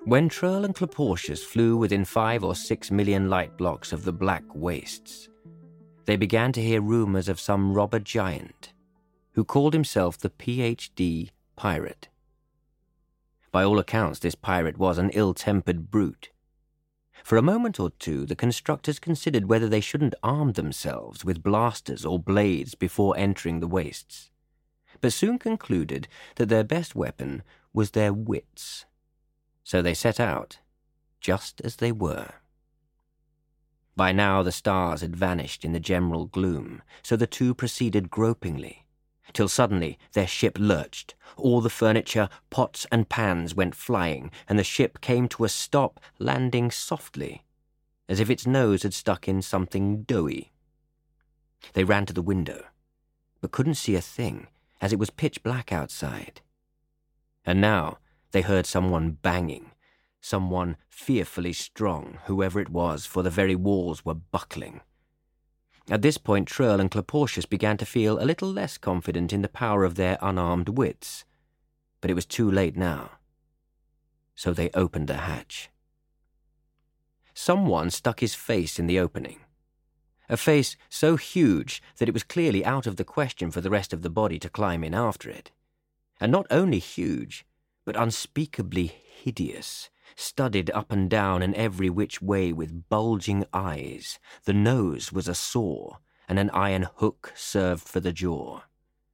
When Trurl and Cloportius flew within 5 or 6 million light blocks of the black wastes, they began to hear rumours of some robber giant who called himself the PhD Pirate. By all accounts, this pirate was an ill-tempered brute. For a moment or two, the constructors considered whether they shouldn't arm themselves with blasters or blades before entering the wastes, but soon concluded that their best weapon was their wits. So they set out, just as they were. By now the stars had vanished in the general gloom, so the two proceeded gropingly, till suddenly their ship lurched. All the furniture, pots and pans went flying, and the ship came to a stop, landing softly, as if its nose had stuck in something doughy. They ran to the window, but couldn't see a thing, as it was pitch black outside. And now they heard someone banging, someone fearfully strong, whoever it was, for the very walls were buckling. At this point, Trurl and Cloportius began to feel a little less confident in the power of their unarmed wits, but it was too late now. So they opened the hatch. Someone stuck his face in the opening, a face so huge that it was clearly out of the question for the rest of the body to climb in after it. And not only huge, but unspeakably hideous, studded up and down and every which way with bulging eyes. The nose was a saw, and an iron hook served for the jaw.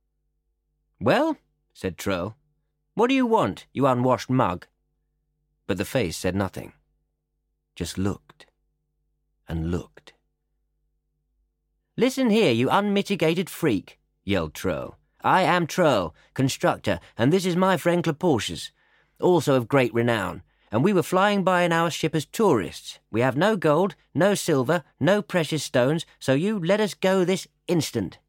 "Well," said Trurl, "what do you want, you unwashed mug?" But the face said nothing, just looked and looked. "Listen here, you unmitigated freak," yelled Trurl. "I am Trurl, constructor, and this is my friend Cloportius, also of great renown, and we were flying by in our ship as tourists. We have no gold, no silver, no precious stones, so you let us go this instant."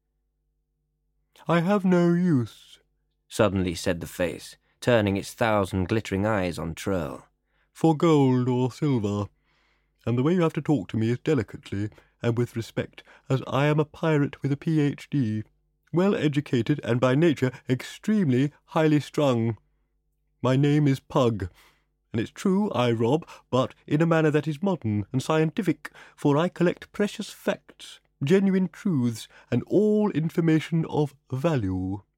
"I have no use," suddenly said the face, turning its 1,000 glittering eyes on Trurl, "for gold or silver, and the way you have to talk to me is delicately and with respect, as I am a pirate with a Ph.D., well educated and by nature extremely highly strung. My name is Pug, and it's true I rob, but in a manner that is modern and scientific, for I collect precious facts, genuine truths, and all information of value."